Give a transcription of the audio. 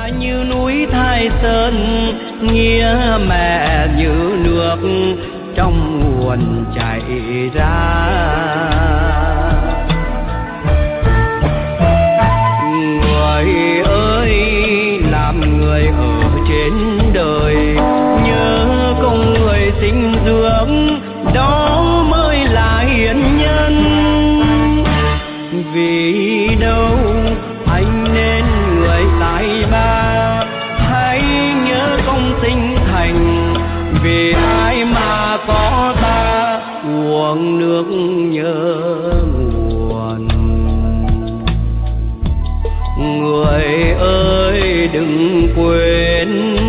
như núi Thái Sơn, nghĩa mẹ như nước trong nguồn chảy ra. Người ơi, làm người ở trên đời, nhớ công người sinh dưỡng, đó mới là hiền nhân. Vì đâu anh nên người tài ba, hãy nhớ công sinh thành, vì ai mà có ta uống nước nhớ nguồn. Người ơi đừng quên